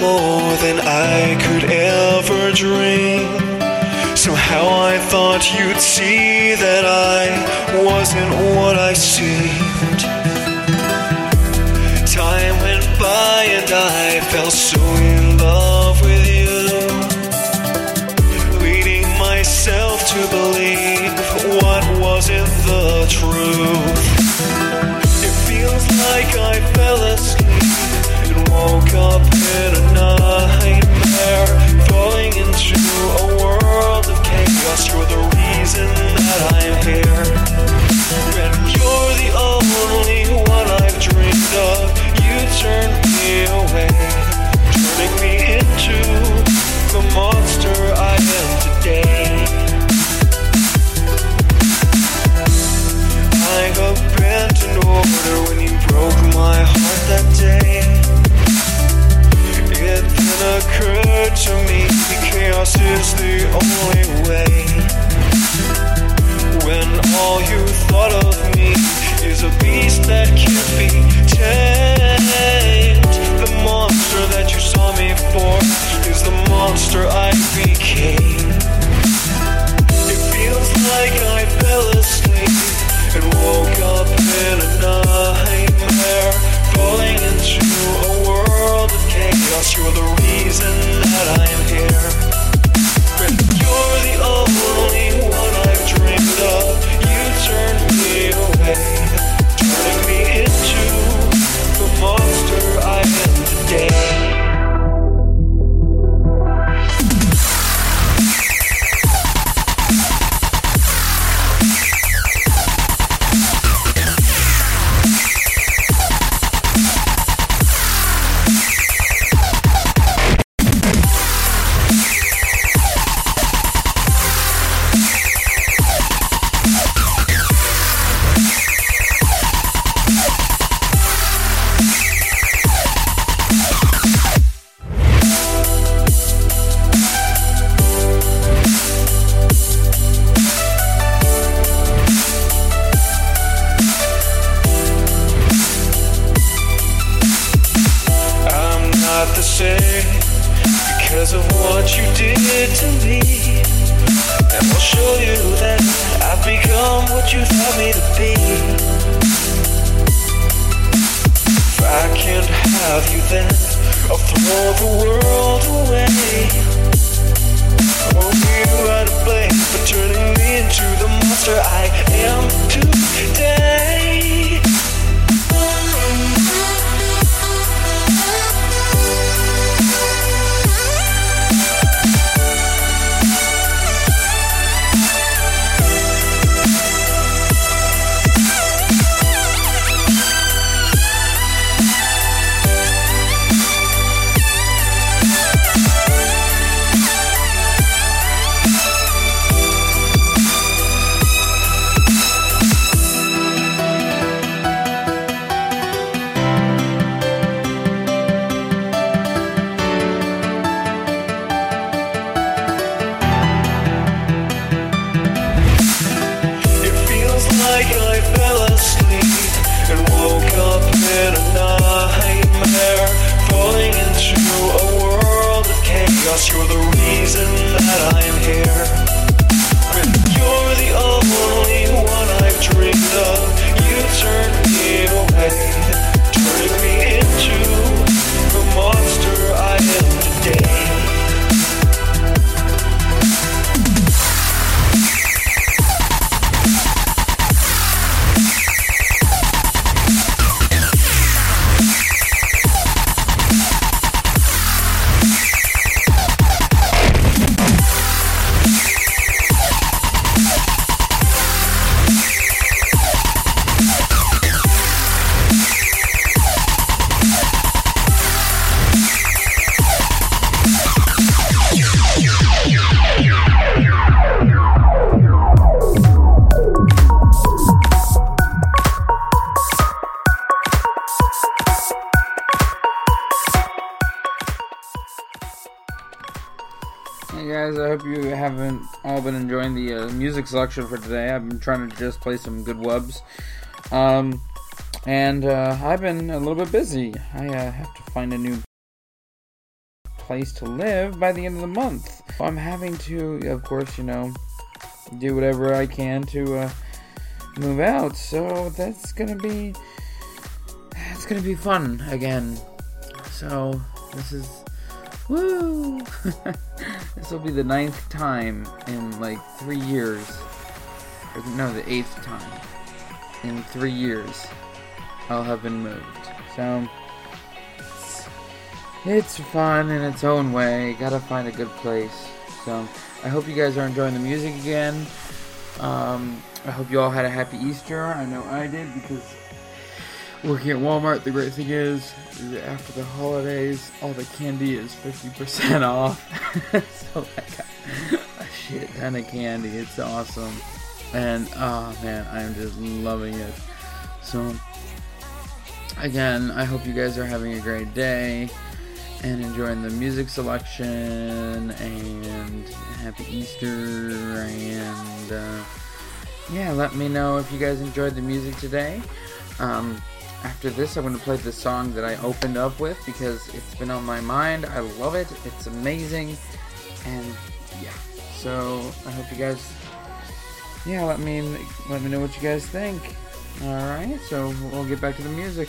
more than I could ever dream. Somehow I thought you'd see that I wasn't what I seemed. Time went by and I fell so in love with you, leading myself to believe what wasn't the truth. It feels like I fell asleep and woke up in a nightmare, falling into a world of chaos. You're the reason that I'm here, and you're the only one I've dreamed of. You turned me away, turning me into the monster I am today. I abandoned an order when you broke my heart that day. It then occurred to me chaos is the only way, when all you thought of me is a beast that can't be tamed. The monster that you saw me for is the monster I became. It feels like I fell asleep and woke up in a nightmare, falling into a world of chaos. You're the reason that I'm here, and you're the only one I've dreamed of. You turned me away, turning me into the monster I am today. The same because of what you did to me, and I'll show you that I've become what you thought me to be. If I can't have you, then I'll throw the world away. Only you are to blame for turning me into the monster I am today. I fell asleep and woke up in a nightmare, falling into a world of chaos. You're the reason that I'm here, and you're the only one I've dreamed of. You turned me away, turning me into the monster I am today. Hey guys, I hope you haven't all been enjoying the music selection for today. I've been trying to just play some good wubs. And I've been a little bit busy. I have to find a new place to live by the end of the month. I'm having to, of course, do whatever I can to move out. So that's gonna be fun again. So this is woo. This will be the 9th time in like 3 years. No, the 8th time in 3 years I'll have been moved. So it's fun in its own way. Gotta find a good place. So I hope you guys are enjoying the music again. I hope you all had a happy Easter. I know I did, because working at Walmart, the great thing is after the holidays, all the candy is 50% off. So I got a shit ton of candy. It's awesome. And, oh man, I'm just loving it. So, again, I hope you guys are having a great day and enjoying the music selection, and happy Easter, and yeah, let me know if you guys enjoyed the music today. After this, I'm going to play the song that I opened up with, because it's been on my mind. I love it. It's amazing. And yeah, so I hope you guys, let me know what you guys think. Alright, so we'll get back to the music.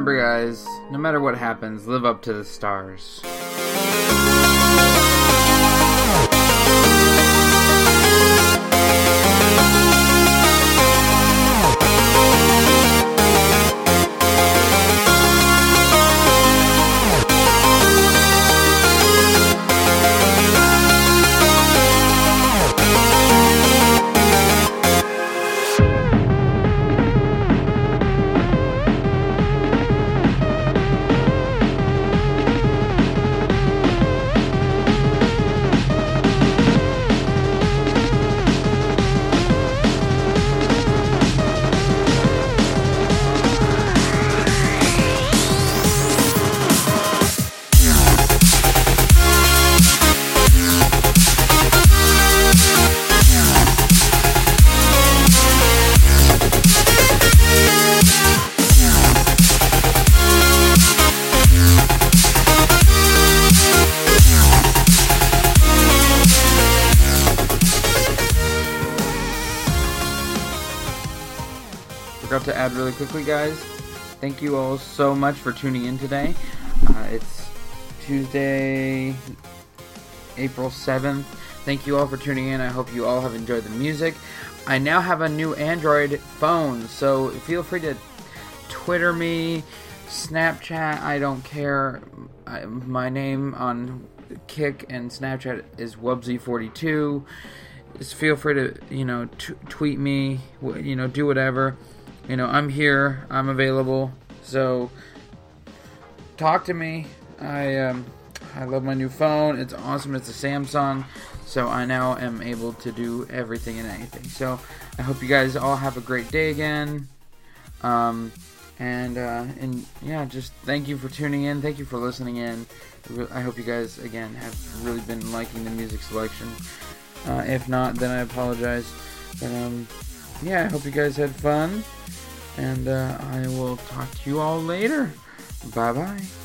remember, guys, no matter what happens, live up to the stars. Forgot to add really quickly, guys, thank you all so much for tuning in today. It's Tuesday, April 7th. Thank you all for tuning in. I hope you all have enjoyed the music. I now have a new Android phone, so feel free to Twitter me, Snapchat, I don't care. My name on Kick and Snapchat is Wubsy42. Just feel free to, tweet me, do whatever. I'm here, I'm available, so talk to me. I love my new phone. It's awesome. It's a Samsung, so I now am able to do everything and anything. So I hope you guys all have a great day again. Just thank you for tuning in. Thank you for listening in. I hope you guys again have really been liking the music selection. If not, then I apologize. But I hope you guys had fun. And I will talk to you all later. Bye-bye.